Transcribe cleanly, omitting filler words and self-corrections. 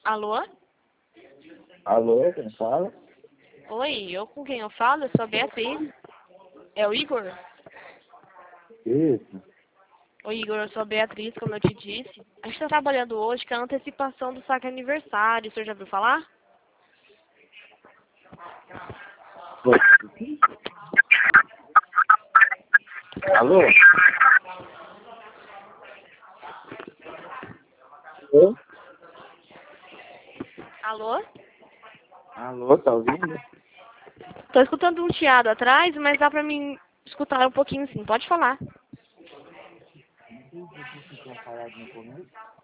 Alô? Alô, quem fala? Oi, eu com quem eu falo? Eu sou a Beatriz. É o Igor? Isso. Oi, Igor, eu sou a Beatriz, como eu te disse. A gente está trabalhando hoje com a antecipação do saque aniversário. O senhor já ouviu falar? Oi. Alô? Alô? Alô? Alô, tá ouvindo? Tô escutando um chiado atrás, mas dá pra mim escutar um pouquinho sim. Pode falar. Não sei se você tinha falado no começo.